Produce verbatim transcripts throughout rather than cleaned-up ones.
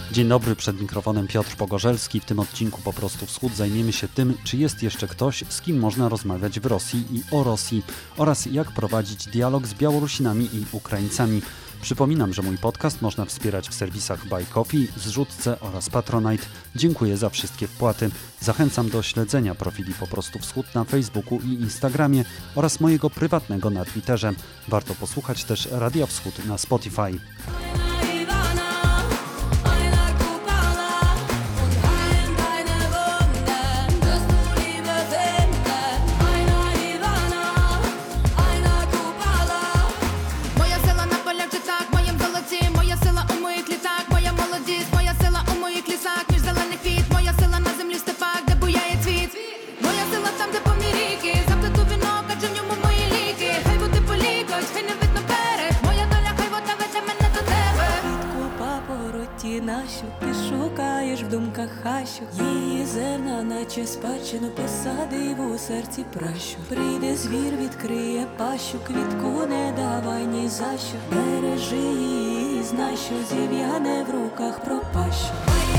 Dzień dobry, przed mikrofonem Piotr Pogorzelski. W tym odcinku Po prostu Wschód zajmiemy się tym, czy jest jeszcze ktoś, z kim można rozmawiać w Rosji i o Rosji, oraz jak prowadzić dialog z Białorusinami i Ukraińcami. Przypominam, że mój podcast można wspierać w serwisach Buy Coffee, Zrzutce oraz Patronite. Dziękuję za wszystkie wpłaty. Zachęcam do śledzenia profili Po prostu Wschód na Facebooku i Instagramie oraz mojego prywatnego na Twitterze. Warto posłuchać też Radia Wschód na Spotify. Нашу, ти шукаєш в думках хащу, її зерна, наче спадщину, посадив у серці пращу. Прийде звір, відкриє пащу, квітку не давай ні за що. Бережи її, знай, що зів'яне в руках пропащу.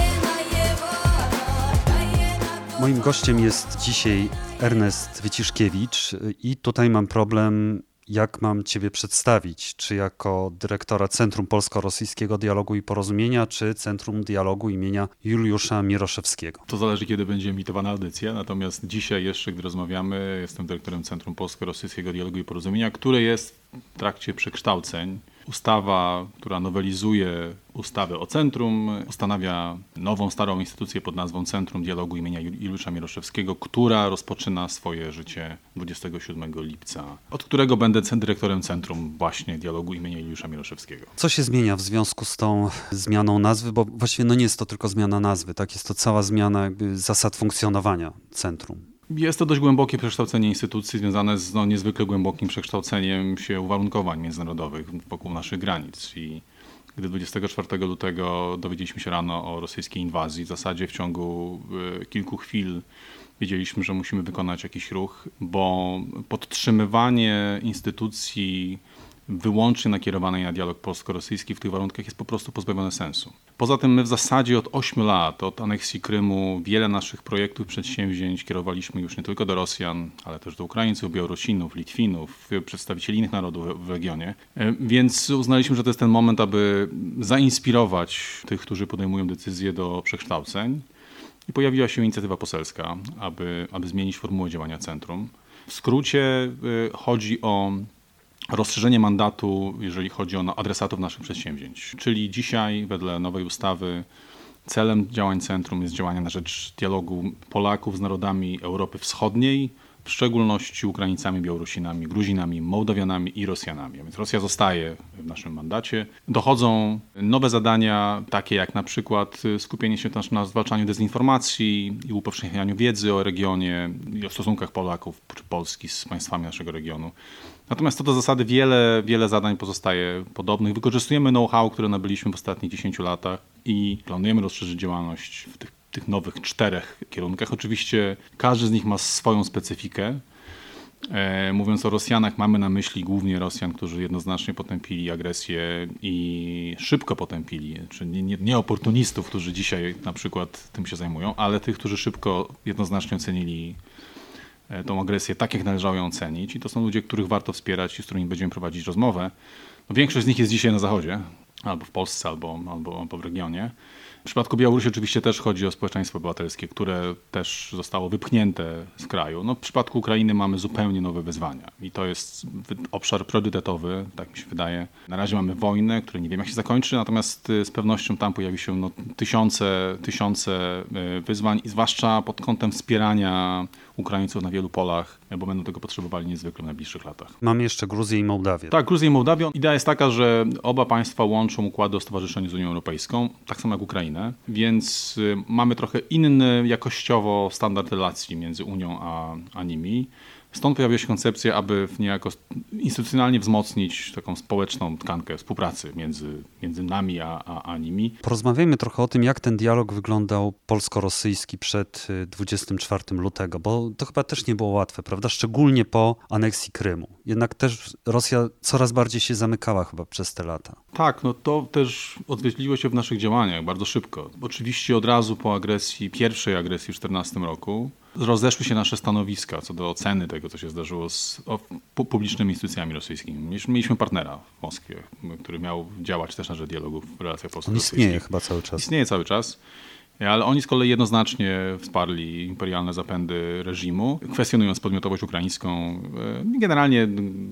Moim gościem jest dzisiaj Ernest Wyciszkiewicz i tutaj mam problem, jak mam Ciebie przedstawić, czy jako dyrektora Centrum Polsko-Rosyjskiego Dialogu i Porozumienia, czy Centrum Dialogu imienia Juliusza Mieroszewskiego. To zależy, kiedy będzie emitowana audycja, natomiast dzisiaj jeszcze, gdy rozmawiamy, jestem dyrektorem Centrum Polsko-Rosyjskiego Dialogu i Porozumienia, które jest w trakcie przekształceń. Ustawa, która nowelizuje ustawę o centrum, ustanawia nową, starą instytucję pod nazwą Centrum Dialogu imienia Juliusza Mieroszewskiego, która rozpoczyna swoje życie dwudziestego siódmego lipca, od którego będę dyrektorem Centrum właśnie Dialogu imienia Juliusza Mieroszewskiego. Co się zmienia w związku z tą zmianą nazwy? Bo właściwie no nie jest to tylko zmiana nazwy, tak? Jest to cała zmiana jakby zasad funkcjonowania centrum. Jest to dość głębokie przekształcenie instytucji związane z no, niezwykle głębokim przekształceniem się uwarunkowań międzynarodowych wokół naszych granic. I gdy dwudziestego czwartego lutego dowiedzieliśmy się rano o rosyjskiej inwazji, w zasadzie w ciągu y, kilku chwil wiedzieliśmy, że musimy wykonać jakiś ruch, bo podtrzymywanie instytucji wyłącznie nakierowanej na dialog polsko-rosyjski w tych warunkach jest po prostu pozbawione sensu. Poza tym my w zasadzie od ośmiu lat, od aneksji Krymu, wiele naszych projektów, przedsięwzięć kierowaliśmy już nie tylko do Rosjan, ale też do Ukraińców, Białorusinów, Litwinów, przedstawicieli innych narodów w regionie. Więc uznaliśmy, że to jest ten moment, aby zainspirować tych, którzy podejmują decyzje do przekształceń. I pojawiła się inicjatywa poselska, aby, aby zmienić formułę działania centrum. W skrócie chodzi o rozszerzenie mandatu, jeżeli chodzi o adresatów naszych przedsięwzięć. Czyli dzisiaj, wedle nowej ustawy, celem działań centrum jest działanie na rzecz dialogu Polaków z narodami Europy Wschodniej, w szczególności Ukraińcami, Białorusinami, Gruzinami, Mołdawianami i Rosjanami. A więc Rosja zostaje w naszym mandacie. Dochodzą nowe zadania, takie jak na przykład skupienie się też na zwalczaniu dezinformacji i upowszechnianiu wiedzy o regionie i o stosunkach Polaków czy Polski z państwami naszego regionu. Natomiast co do zasady wiele, wiele zadań pozostaje podobnych. Wykorzystujemy know-how, które nabyliśmy w ostatnich dziesięciu latach i planujemy rozszerzyć działalność w tych tych nowych czterech kierunkach. Oczywiście każdy z nich ma swoją specyfikę. E, mówiąc o Rosjanach, mamy na myśli głównie Rosjan, którzy jednoznacznie potępili agresję i szybko potępili, czyli nie, nie, nie oportunistów, którzy dzisiaj na przykład tym się zajmują, ale tych, którzy szybko jednoznacznie ocenili tą agresję tak, jak należało ją ocenić. I to są ludzie, których warto wspierać i z którymi będziemy prowadzić rozmowę. No, większość z nich jest dzisiaj na Zachodzie, albo w Polsce, albo, albo, albo w regionie. W przypadku Białorusi oczywiście też chodzi o społeczeństwo obywatelskie, które też zostało wypchnięte z kraju. No, w przypadku Ukrainy mamy zupełnie nowe wyzwania i to jest obszar priorytetowy, tak mi się wydaje. Na razie mamy wojnę, która nie wiem jak się zakończy, natomiast z pewnością tam pojawi się no, tysiące, tysiące wyzwań i zwłaszcza pod kątem wspierania Ukraińców na wielu polach, bo będą tego potrzebowali niezwykle w najbliższych latach. Mamy jeszcze Gruzję i Mołdawię. Tak, Gruzję i Mołdawię. Idea jest taka, że oba państwa łączą układy o stowarzyszeniu z Unią Europejską, tak samo jak Ukrainę, więc mamy trochę inny jakościowo standard relacji między Unią a, a nimi. Stąd pojawia się koncepcja, aby niejako instytucjonalnie wzmocnić taką społeczną tkankę współpracy między, między nami a, a, a nimi. Porozmawiajmy trochę o tym, jak ten dialog wyglądał polsko-rosyjski przed dwudziestego czwartego lutego, bo to chyba też nie było łatwe, prawda? Szczególnie po aneksji Krymu. Jednak też Rosja coraz bardziej się zamykała chyba przez te lata. Tak, no to też odzwierciedliło się w naszych działaniach bardzo szybko. Oczywiście od razu po agresji, pierwszej agresji w dwa tysiące czternastym roku rozeszły się nasze stanowiska co do oceny tego, co się zdarzyło z o, publicznymi instytucjami rosyjskimi. Mieliśmy partnera w Moskwie, który miał działać też na rzecz dialogu w relacjach polsko-rosyjskich. On istnieje chyba cały czas. Istnieje cały czas. Ale oni z kolei jednoznacznie wsparli imperialne zapędy reżimu, kwestionując podmiotowość ukraińską, generalnie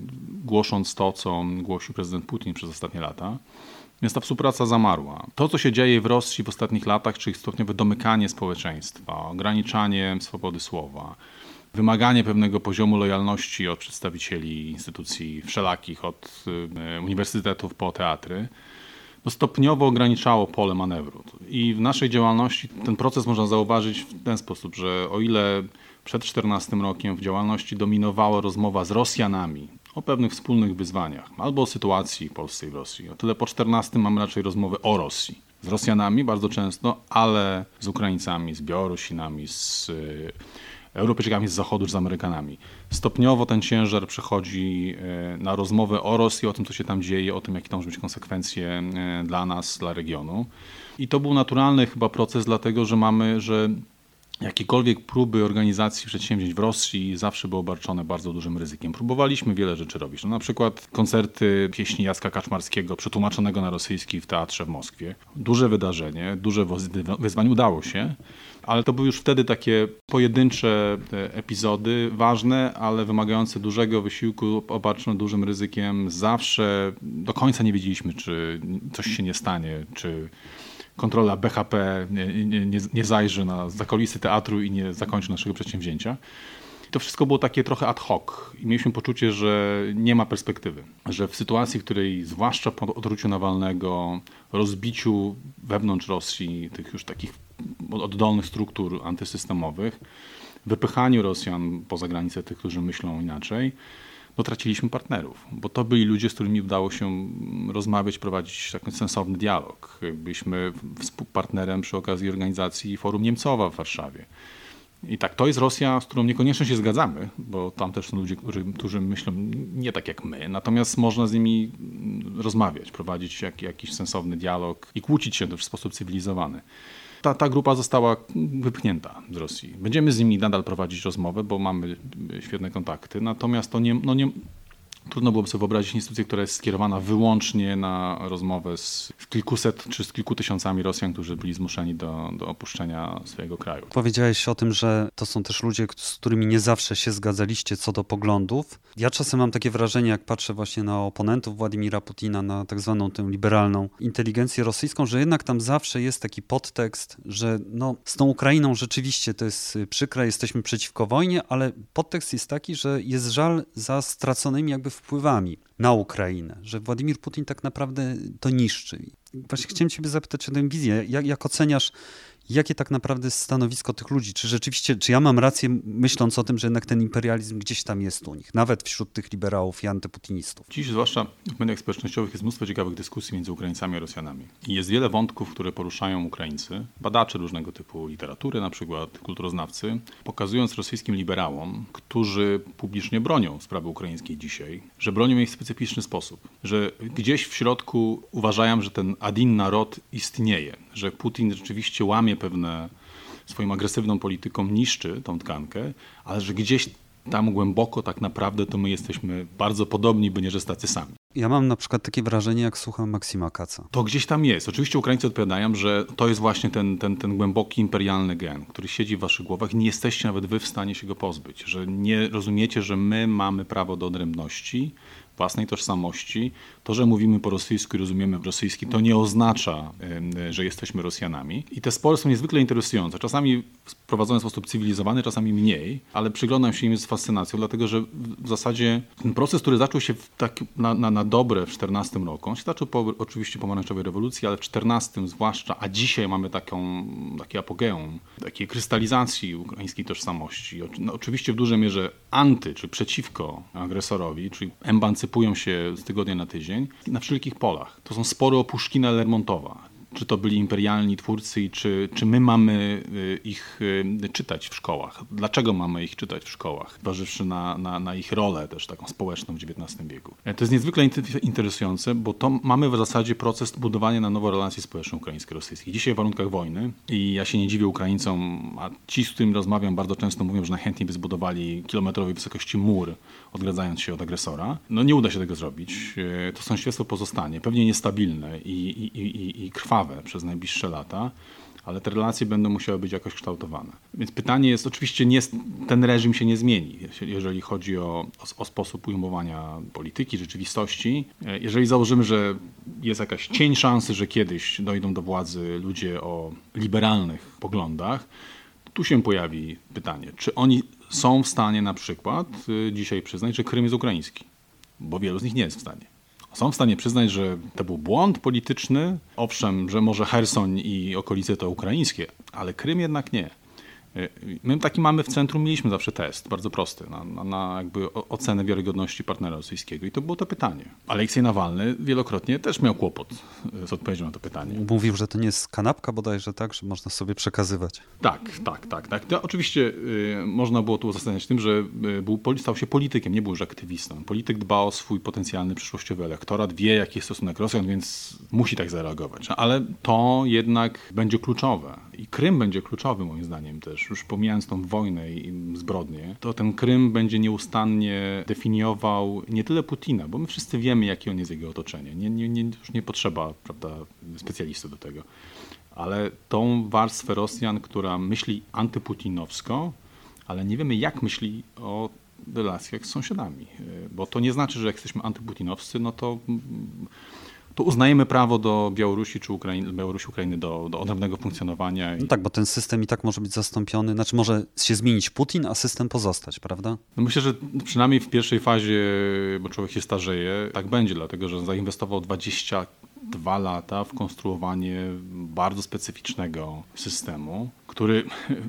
głosząc to, co głosił prezydent Putin przez ostatnie lata. Więc ta współpraca zamarła. To, co się dzieje w Rosji w ostatnich latach, czyli stopniowe domykanie społeczeństwa, ograniczanie swobody słowa, wymaganie pewnego poziomu lojalności od przedstawicieli instytucji wszelakich, od uniwersytetów po teatry, no stopniowo ograniczało pole manewru. I w naszej działalności ten proces można zauważyć w ten sposób, że o ile przed czternastym rokiem w działalności dominowała rozmowa z Rosjanami o pewnych wspólnych wyzwaniach albo o sytuacji polskiej w Rosji, o tyle po czternastym mamy raczej rozmowy o Rosji. Z Rosjanami bardzo często, ale z Ukraińcami, z Białorusinami, z Europejczykami z Zachodu, z Amerykanami. Stopniowo ten ciężar przechodzi na rozmowę o Rosji, o tym, co się tam dzieje, o tym, jakie to może być konsekwencje dla nas, dla regionu. I to był naturalny chyba proces, dlatego że mamy, że jakiekolwiek próby organizacji przedsięwzięć w Rosji zawsze były obarczone bardzo dużym ryzykiem. Próbowaliśmy wiele rzeczy robić. No, na przykład koncerty pieśni Jacka Kaczmarskiego przetłumaczonego na rosyjski w teatrze w Moskwie. Duże wydarzenie, duże wyzwanie, udało się, ale to były już wtedy takie pojedyncze epizody, ważne, ale wymagające dużego wysiłku, obarczone dużym ryzykiem. Zawsze do końca nie wiedzieliśmy, czy coś się nie stanie, czy kontrola B H P nie, nie, nie, nie zajrzy na zakulisy teatru i nie zakończy naszego przedsięwzięcia. To wszystko było takie trochę ad hoc i mieliśmy poczucie, że nie ma perspektywy. Że w sytuacji, w której zwłaszcza po odruciu Nawalnego, rozbiciu wewnątrz Rosji tych już takich oddolnych struktur antysystemowych, wypychaniu Rosjan poza granice tych, którzy myślą inaczej, no traciliśmy partnerów, bo to byli ludzie, z którymi udało się rozmawiać, prowadzić taki sensowny dialog. Byliśmy współpartnerem przy okazji organizacji Forum Niemcowa w Warszawie. I tak, to jest Rosja, z którą niekoniecznie się zgadzamy, bo tam też są ludzie, którzy, którzy myślą nie tak jak my, natomiast można z nimi rozmawiać, prowadzić jak, jakiś sensowny dialog i kłócić się w sposób cywilizowany. Ta, ta grupa została wypchnięta z Rosji. Będziemy z nimi nadal prowadzić rozmowę, bo mamy świetne kontakty, natomiast to nie, no nie, trudno byłoby sobie wyobrazić instytucję, która jest skierowana wyłącznie na rozmowę z, z kilkuset czy z kilku tysiącami Rosjan, którzy byli zmuszeni do, do opuszczenia swojego kraju. Powiedziałeś o tym, że to są też ludzie, z którymi nie zawsze się zgadzaliście co do poglądów. Ja czasem mam takie wrażenie, jak patrzę właśnie na oponentów Władimira Putina, na tak zwaną tę liberalną inteligencję rosyjską, że jednak tam zawsze jest taki podtekst, że no, z tą Ukrainą rzeczywiście to jest przykre, jesteśmy przeciwko wojnie, ale podtekst jest taki, że jest żal za straconymi jakby wpływami na Ukrainę, że Władimir Putin tak naprawdę to niszczy. Właśnie chciałem ciebie zapytać o tę wizję. Jak, jak oceniasz, jakie tak naprawdę jest stanowisko tych ludzi? Czy rzeczywiście, czy ja mam rację myśląc o tym, że jednak ten imperializm gdzieś tam jest u nich, nawet wśród tych liberałów i antyputinistów? Dziś zwłaszcza w mediach społecznościowych jest mnóstwo ciekawych dyskusji między Ukraińcami a Rosjanami. I jest wiele wątków, które poruszają Ukraińcy, badacze różnego typu literatury, na przykład kulturoznawcy, pokazując rosyjskim liberałom, którzy publicznie bronią sprawy ukraińskiej dzisiaj, że bronią jej w specyficzny sposób, że gdzieś w środku uważają, że ten Adin narod istnieje, że Putin rzeczywiście łamie pewne swoją agresywną polityką, niszczy tą tkankę, ale że gdzieś tam głęboko tak naprawdę to my jesteśmy bardzo podobni, by nie że tacy sami. Ja mam na przykład takie wrażenie, jak słucham Maksima Kaca. To gdzieś tam jest. Oczywiście Ukraińcy odpowiadają, że to jest właśnie ten, ten, ten głęboki imperialny gen, który siedzi w waszych głowach i nie jesteście nawet wy w stanie się go pozbyć. Że nie rozumiecie, że my mamy prawo do odrębności, własnej tożsamości. To, że mówimy po rosyjsku i rozumiemy rosyjski, to nie oznacza, że jesteśmy Rosjanami. I te spory są niezwykle interesujące. Czasami prowadzone w sposób cywilizowany, czasami mniej, ale przyglądam się im z fascynacją, dlatego że w zasadzie ten proces, który zaczął się w tak, na, na, na dobre w czternastym roku. On się zaczął po, oczywiście pomarańczowej rewolucji, ale w czternastym zwłaszcza, a dzisiaj mamy taką, takie apogeum, takiej krystalizacji ukraińskiej tożsamości. No, oczywiście w dużej mierze anty, czy przeciwko agresorowi, czyli emancypują się z tygodnia na tydzień na wszelkich polach. To są spory o Puszkina, Lermontowa. Czy to byli imperialni twórcy i czy, czy my mamy ich czytać w szkołach? Dlaczego mamy ich czytać w szkołach? Zważywszy na, na, na ich rolę też taką społeczną w dziewiętnastym wieku. To jest niezwykle interesujące, bo to mamy w zasadzie proces budowania na nowo relacji społecznych ukraińsko-rosyjskich. Dzisiaj w warunkach wojny i ja się nie dziwię Ukraińcom, a ci, z którymi rozmawiam, bardzo często mówią, że najchętniej by zbudowali kilometrowej wysokości mur, odgradzając się od agresora. No nie uda się tego zrobić. To sąsiedztwo pozostanie, pewnie niestabilne i, i, i, i krwawe przez najbliższe lata, ale te relacje będą musiały być jakoś kształtowane. Więc pytanie jest, oczywiście nie, ten reżim się nie zmieni, jeżeli chodzi o, o, o sposób ujmowania polityki, rzeczywistości. Jeżeli założymy, że jest jakaś cień szansy, że kiedyś dojdą do władzy ludzie o liberalnych poglądach, tu się pojawi pytanie, czy oni są w stanie na przykład dzisiaj przyznać, że Krym jest ukraiński, bo wielu z nich nie jest w stanie. Są w stanie przyznać, że to był błąd polityczny. Owszem, że może Cherson i okolice to ukraińskie, ale Krym jednak nie. My taki mamy w centrum, mieliśmy zawsze test, bardzo prosty, na, na, na jakby ocenę wiarygodności partnera rosyjskiego i to było to pytanie. Aleksiej Nawalny wielokrotnie też miał kłopot z odpowiedzią na to pytanie. Mówił, że to nie jest kanapka bodajże, tak, że można sobie przekazywać. Tak, tak, tak. tak. To oczywiście y, można było tu uzasadniać tym, że y, był, stał się politykiem, nie był już aktywistą. Polityk dba o swój potencjalny przyszłościowy elektorat, wie jaki jest stosunek Rosjan, więc musi tak zareagować. Ale to jednak będzie kluczowe i Krym będzie kluczowy moim zdaniem też. Już pomijając tą wojnę i zbrodnie, to ten Krym będzie nieustannie definiował nie tyle Putina, bo my wszyscy wiemy, jakie on jest jego otoczenie. Nie, nie, nie, już nie potrzeba, prawda, specjalisty do tego. Ale tą warstwę Rosjan, która myśli antyputinowsko, ale nie wiemy, jak myśli o relacjach z sąsiadami. Bo to nie znaczy, że jak jesteśmy antyputinowscy, no to... to uznajemy prawo do Białorusi czy Ukrainy, Białorusi, Ukrainy do, do odrębnego funkcjonowania. No tak, bo ten system i tak może być zastąpiony, znaczy może się zmienić Putin, a system pozostać, prawda? No myślę, że przynajmniej w pierwszej fazie, bo człowiek się starzeje, tak będzie, dlatego że zainwestował dwadzieścia dwa lata w konstruowanie bardzo specyficznego systemu, który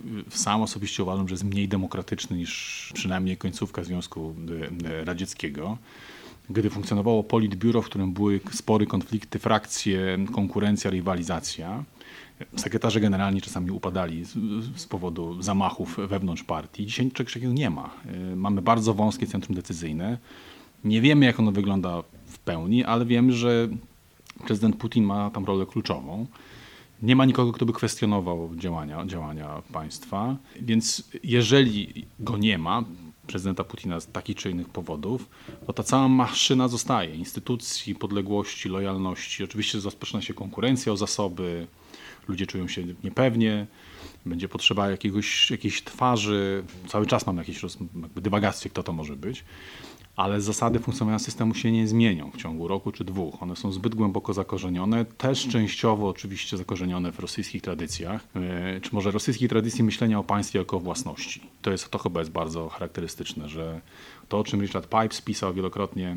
sam osobiście uważam, że jest mniej demokratyczny niż przynajmniej końcówka Związku Radzieckiego. Gdy funkcjonowało politbiuro, w którym były spory, konflikty, frakcje, konkurencja, rywalizacja, sekretarze generalni czasami upadali z, z powodu zamachów wewnątrz partii. Dzisiaj czegoś takiego nie ma. Mamy bardzo wąskie centrum decyzyjne. Nie wiemy, jak ono wygląda w pełni, ale wiemy, że prezydent Putin ma tam rolę kluczową. Nie ma nikogo, kto by kwestionował działania, działania państwa. Więc jeżeli go nie ma, prezydenta Putina z takich czy innych powodów, to ta cała maszyna zostaje. Instytucji, podległości, lojalności. Oczywiście rozpoczyna się konkurencja o zasoby, ludzie czują się niepewnie, będzie potrzeba jakiegoś, jakiejś twarzy. Cały czas mamy jakieś jakby dywagacje, kto to może być, ale zasady funkcjonowania systemu się nie zmienią w ciągu roku czy dwóch. One są zbyt głęboko zakorzenione, też częściowo oczywiście zakorzenione w rosyjskich tradycjach, czy może rosyjskiej tradycji myślenia o państwie jako o własności. To jest, to chyba jest bardzo charakterystyczne, że to, o czym Richard Pipes pisał wielokrotnie,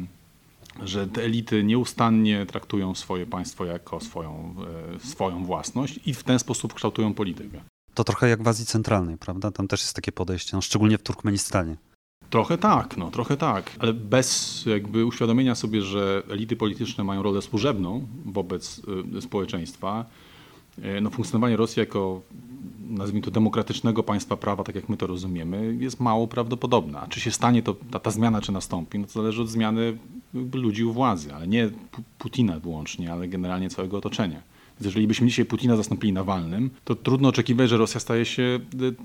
że te elity nieustannie traktują swoje państwo jako swoją, swoją własność i w ten sposób kształtują politykę. To trochę jak w Azji Centralnej, prawda? Tam też jest takie podejście, no, szczególnie w Turkmenistanie. Trochę tak, no trochę tak, ale bez jakby uświadomienia sobie, że elity polityczne mają rolę służebną wobec y, społeczeństwa, y, no funkcjonowanie Rosji jako, nazwijmy to, demokratycznego państwa prawa, tak jak my to rozumiemy, jest mało prawdopodobne. A czy się stanie to, ta, ta zmiana, czy nastąpi, no to zależy od zmiany ludzi u władzy, ale nie Putina wyłącznie, ale generalnie całego otoczenia. Więc jeżeli byśmy dzisiaj Putina zastąpili Nawalnym, to trudno oczekiwać, że Rosja staje się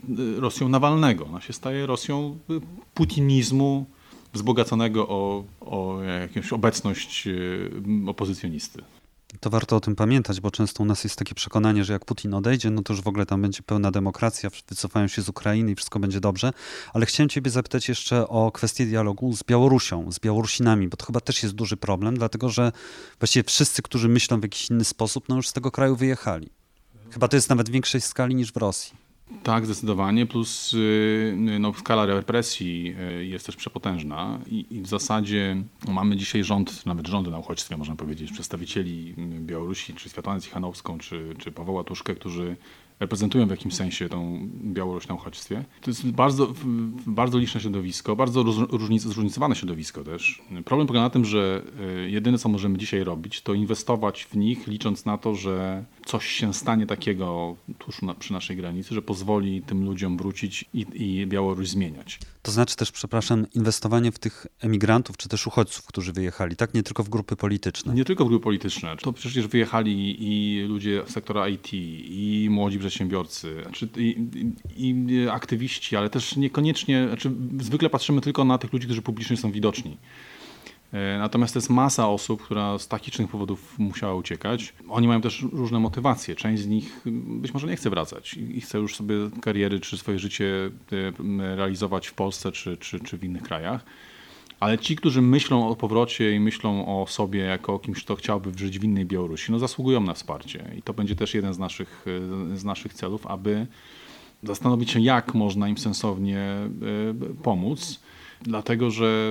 Rosją Nawalnego. Ona się staje Rosją putinizmu wzbogaconego o, o jakąś obecność opozycjonisty. To warto o tym pamiętać, bo często u nas jest takie przekonanie, że jak Putin odejdzie, no to już w ogóle tam będzie pełna demokracja, wycofają się z Ukrainy i wszystko będzie dobrze. Ale chciałem ciebie zapytać jeszcze o kwestię dialogu z Białorusią, z Białorusinami, bo to chyba też jest duży problem, dlatego że właściwie wszyscy, którzy myślą w jakiś inny sposób, no już z tego kraju wyjechali. Chyba to jest nawet w większej skali niż w Rosji. Tak, zdecydowanie, plus no, skala represji jest też przepotężna i, i w zasadzie mamy dzisiaj rząd, nawet rządy na uchodźstwie, można powiedzieć, przedstawicieli Białorusi, czy Światłanę Cichanowską, czy, czy Pawła Łatuszkę, którzy reprezentują w jakimś sensie tą Białoruś na uchodźstwie. To jest bardzo, bardzo liczne środowisko, bardzo różnic, zróżnicowane środowisko też. Problem polega na tym, że jedyne co możemy dzisiaj robić, to inwestować w nich, licząc na to, że coś się stanie takiego tuż na, przy naszej granicy, że pozwoli tym ludziom wrócić i, i Białoruś zmieniać. To znaczy też, przepraszam, inwestowanie w tych emigrantów, czy też uchodźców, którzy wyjechali, tak? Nie tylko w grupy polityczne. Nie tylko w grupy polityczne. To przecież wyjechali i ludzie z sektora I T, i młodzi przedsiębiorcy, czy, i, i, i aktywiści, ale też niekoniecznie, znaczy zwykle patrzymy tylko na tych ludzi, którzy publicznie są widoczni. Natomiast to jest masa osób, która z takich czy innych powodów musiała uciekać. Oni mają też różne motywacje. Część z nich być może nie chce wracać i chce już sobie kariery czy swoje życie realizować w Polsce czy, czy, czy w innych krajach. Ale ci, którzy myślą o powrocie i myślą o sobie jako o kimś, kto chciałby żyć w innej Białorusi, no zasługują na wsparcie. I to będzie też jeden z naszych, z naszych celów, aby zastanowić się, jak można im sensownie pomóc. Dlatego, że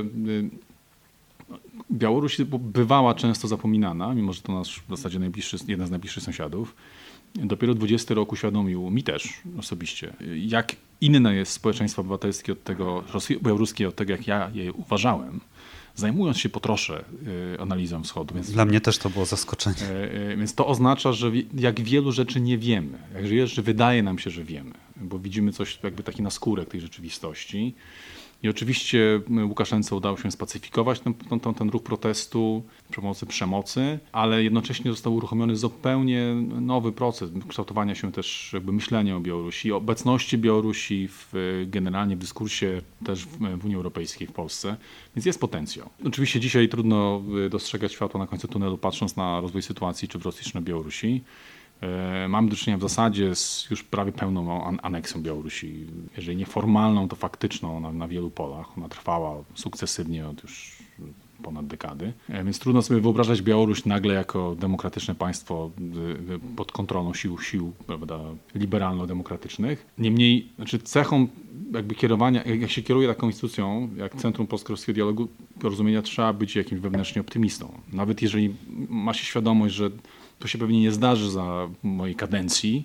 Białoruś bywała często zapominana, mimo że to nasz w zasadzie najbliższy, jeden z najbliższych sąsiadów. Dopiero dwudziesty rok uświadomił mi też osobiście, jak inne jest społeczeństwo obywatelskie od tego, białoruskie od tego, jak ja je uważałem, zajmując się po trosze analizą wschodu. Więc, Dla mnie też to było zaskoczenie. Więc to oznacza, że jak wielu rzeczy nie wiemy, jak że wydaje nam się, że wiemy, bo widzimy coś jakby taki naskórek tej rzeczywistości. I oczywiście Łukaszence udało się spacyfikować ten, ten, ten ruch protestu przy pomocy przemocy, ale jednocześnie został uruchomiony zupełnie nowy proces kształtowania się też jakby myślenia o Białorusi, obecności Białorusi w, generalnie w dyskursie też w, w Unii Europejskiej, w Polsce, więc jest potencjał. Oczywiście dzisiaj trudno dostrzegać światło na końcu tunelu, patrząc na rozwój sytuacji czy w Rosji, czy na Białorusi. Mamy do czynienia w zasadzie z już prawie pełną aneksją Białorusi. Jeżeli nie formalną, to faktyczną na, na wielu polach. Ona trwała sukcesywnie od już ponad dekady. Więc trudno sobie wyobrażać Białoruś nagle jako demokratyczne państwo pod kontrolą sił, sił prawda, liberalno-demokratycznych. Niemniej znaczy cechą jakby kierowania, jak się kieruje taką instytucją, jak Centrum Polsko-Rosyjskiego Dialogu Porozumienia, trzeba być jakimś wewnętrznie optymistą. Nawet jeżeli ma się świadomość, że to się pewnie nie zdarzy za mojej kadencji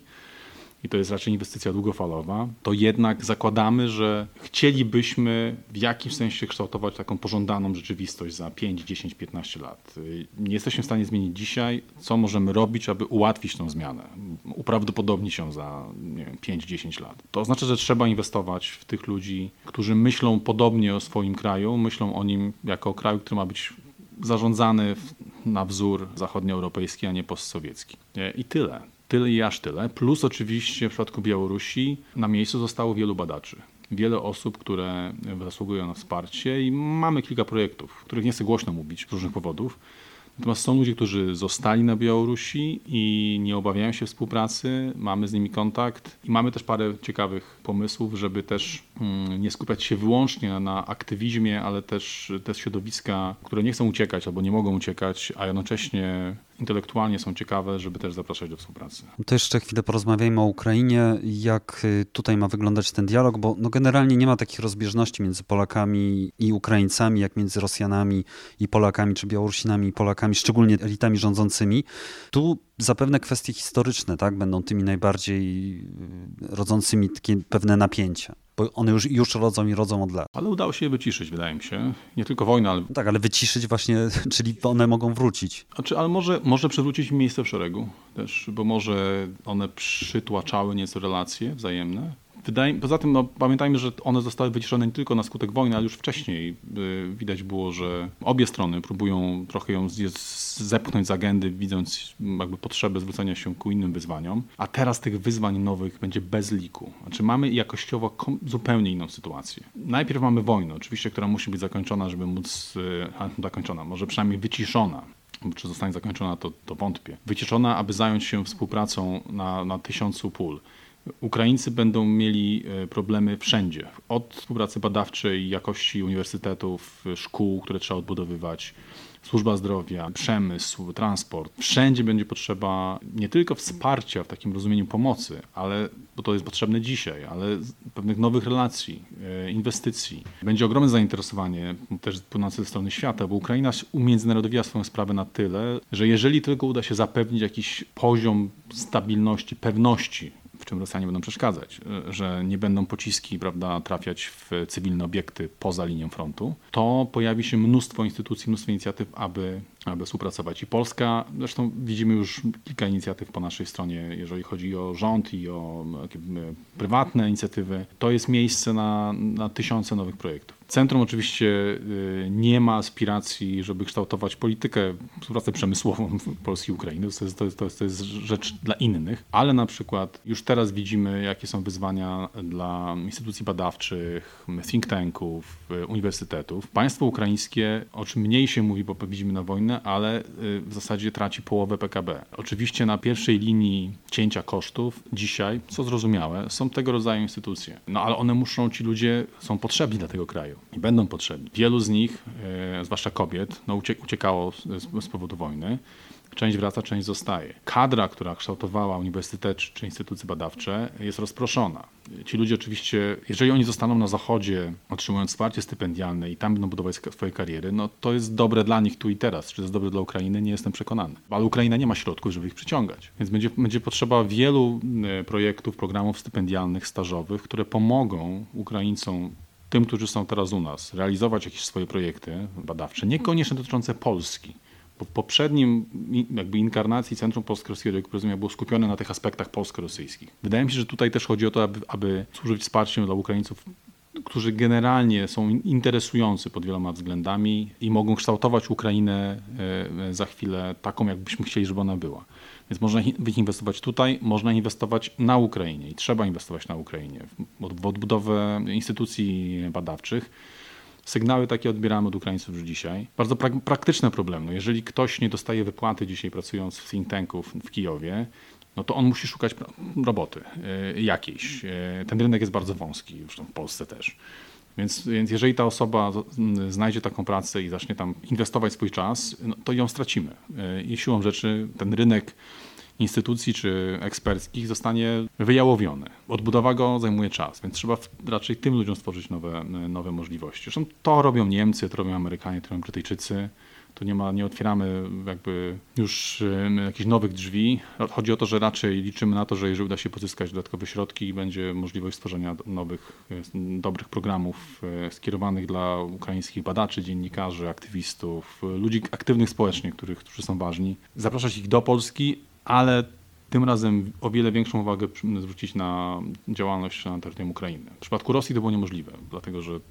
i to jest raczej inwestycja długofalowa, to jednak zakładamy, że chcielibyśmy w jakimś sensie kształtować taką pożądaną rzeczywistość za pięć, dziesięć, piętnaście lat. Nie jesteśmy w stanie zmienić dzisiaj, co możemy robić, aby ułatwić tę zmianę, uprawdopodobnić ją za nie wiem, pięć, dziesięć lat. To oznacza, że trzeba inwestować w tych ludzi, którzy myślą podobnie o swoim kraju, myślą o nim jako o kraju, który ma być zarządzany na wzór zachodnioeuropejski, a nie postsowiecki. I tyle. Tyle i aż tyle. Plus oczywiście w przypadku Białorusi na miejscu zostało wielu badaczy. Wiele osób, które zasługują na wsparcie i mamy kilka projektów, których nie chcę głośno mówić z różnych powodów. Natomiast są ludzie, którzy zostali na Białorusi i nie obawiają się współpracy, mamy z nimi kontakt i mamy też parę ciekawych pomysłów, żeby też nie skupiać się wyłącznie na aktywizmie, ale też te środowiska, które nie chcą uciekać albo nie mogą uciekać, a jednocześnie intelektualnie są ciekawe, żeby też zapraszać do współpracy. To jeszcze chwilę porozmawiajmy o Ukrainie, jak tutaj ma wyglądać ten dialog, bo no generalnie nie ma takich rozbieżności między Polakami i Ukraińcami, jak między Rosjanami i Polakami, czy Białorusinami i Polakami, szczególnie elitami rządzącymi. Tu zapewne kwestie historyczne, tak, będą tymi najbardziej rodzącymi takie pewne napięcia. Bo one już, już rodzą i rodzą od lat. Ale udało się je wyciszyć, wydaje mi się. Nie tylko wojna, ale... Tak, ale wyciszyć właśnie, czyli one mogą wrócić. Znaczy, ale może, może przywrócić miejsce w szeregu też, bo może one przytłaczały nieco relacje wzajemne. Wydaje, poza tym no, pamiętajmy, że one zostały wyciszone nie tylko na skutek wojny, ale już wcześniej y, widać było, że obie strony próbują trochę ją z, zepchnąć z agendy, widząc jakby potrzebę zwrócenia się ku innym wyzwaniom. A teraz tych wyzwań nowych będzie bez liku. Znaczy mamy jakościowo kom, zupełnie inną sytuację. Najpierw mamy wojnę, oczywiście, która musi być zakończona, żeby móc, y, zakończona, może przynajmniej wyciszona. Czy zostanie zakończona, to, to wątpię. Wyciszona, aby zająć się współpracą na, na tysiącu pól. Ukraińcy będą mieli problemy wszędzie. Od współpracy badawczej, jakości uniwersytetów, szkół, które trzeba odbudowywać, służba zdrowia, przemysł, transport. Wszędzie będzie potrzeba nie tylko wsparcia w takim rozumieniu pomocy, ale, bo to jest potrzebne dzisiaj, ale pewnych nowych relacji, inwestycji. Będzie ogromne zainteresowanie też płynące ze strony świata, bo Ukraina umiędzynarodowiła swoją sprawę na tyle, że jeżeli tylko uda się zapewnić jakiś poziom stabilności, pewności, w czym Rosjanie będą przeszkadzać, że nie będą pociski, prawda, trafiać w cywilne obiekty poza linią frontu, to pojawi się mnóstwo instytucji, mnóstwo inicjatyw, aby, aby współpracować. I Polska, zresztą widzimy już kilka inicjatyw po naszej stronie, jeżeli chodzi o rząd i o prywatne inicjatywy. To jest miejsce na, na tysiące nowych projektów. Centrum oczywiście nie ma aspiracji, żeby kształtować politykę, współpracę przemysłową Polski i Ukrainy. To jest, to, jest, to, jest, to jest rzecz dla innych, ale na przykład już teraz widzimy, jakie są wyzwania dla instytucji badawczych, think tanków, uniwersytetów. Państwo ukraińskie, o czym mniej się mówi, bo widzimy na wojnę, ale w zasadzie traci połowę P K B. Oczywiście na pierwszej linii cięcia kosztów dzisiaj, co zrozumiałe, są tego rodzaju instytucje. No ale one muszą, ci ludzie są potrzebni dla tego kraju. I będą potrzebni. Wielu z nich, e, zwłaszcza kobiet, no uciekało z, z powodu wojny. Część wraca, część zostaje. Kadra, która kształtowała uniwersytety czy, czy instytucje badawcze, jest rozproszona. Ci ludzie oczywiście, jeżeli oni zostaną na Zachodzie, otrzymując wsparcie stypendialne i tam będą budować swoje kariery, no to jest dobre dla nich tu i teraz. Czy to jest dobre dla Ukrainy? Nie jestem przekonany. Ale Ukraina nie ma środków, żeby ich przyciągać. Więc będzie, będzie potrzeba wielu projektów, programów stypendialnych, stażowych, które pomogą Ukraińcom, tym, którzy są teraz u nas, realizować jakieś swoje projekty badawcze, niekoniecznie dotyczące Polski. Bo w poprzednim jakby inkarnacji Centrum Polsko-Rosyjskiego Porozumienia było skupione na tych aspektach polsko-rosyjskich. Wydaje mi się, że tutaj też chodzi o to, aby, aby służyć wsparciem dla Ukraińców, którzy generalnie są interesujący pod wieloma względami i mogą kształtować Ukrainę za chwilę taką, jakbyśmy chcieli, żeby ona była. Więc można inwestować tutaj, można inwestować na Ukrainie i trzeba inwestować na Ukrainie w odbudowę instytucji badawczych. Sygnały takie odbieramy od Ukraińców już dzisiaj. Bardzo pra- praktyczny problem. No jeżeli ktoś nie dostaje wypłaty dzisiaj pracując w think tanku w, w Kijowie, no to on musi szukać roboty y, jakiejś. Y, ten rynek jest bardzo wąski, zresztą w Polsce też. Więc, więc jeżeli ta osoba znajdzie taką pracę i zacznie tam inwestować swój czas, no to ją stracimy. Y, I siłą rzeczy ten rynek instytucji czy eksperckich zostanie wyjałowiony. Odbudowa go zajmuje czas, więc trzeba raczej tym ludziom stworzyć nowe, nowe możliwości. Zresztą to robią Niemcy, to robią Amerykanie, to robią Brytyjczycy. Tu nie ma, nie otwieramy jakby już jakichś nowych drzwi. Chodzi o to, że raczej liczymy na to, że jeżeli uda się pozyskać dodatkowe środki, będzie możliwość stworzenia nowych, dobrych programów skierowanych dla ukraińskich badaczy, dziennikarzy, aktywistów, ludzi aktywnych społecznie, których, którzy są ważni. Zapraszać ich do Polski, ale tym razem o wiele większą uwagę zwrócić na działalność na terytorium Ukrainy. W przypadku Rosji to było niemożliwe, dlatego że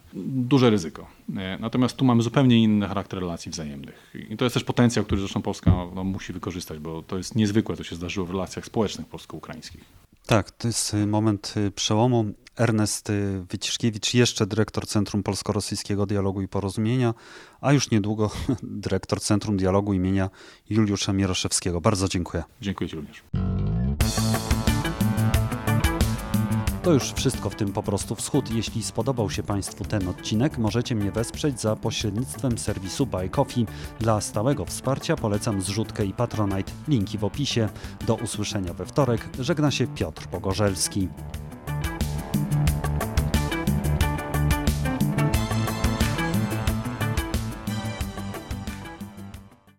duże ryzyko. Natomiast tu mamy zupełnie inny charakter relacji wzajemnych. I to jest też potencjał, który zresztą Polska no, musi wykorzystać, bo to jest niezwykłe, co się zdarzyło w relacjach społecznych polsko-ukraińskich. Tak, to jest moment przełomu. Ernest Wyciszkiewicz, jeszcze dyrektor Centrum Polsko-Rosyjskiego Dialogu i Porozumienia, a już niedługo dyrektor Centrum Dialogu imienia Juliusza Mieroszewskiego. Bardzo dziękuję. Dziękuję Ci również. To już wszystko w tym Po prostu Wschód. Jeśli spodobał się Państwu ten odcinek, możecie mnie wesprzeć za pośrednictwem serwisu Buy Coffee. Dla stałego wsparcia polecam zrzutkę i Patronite. Linki w opisie. Do usłyszenia we wtorek. Żegna się Piotr Pogorzelski.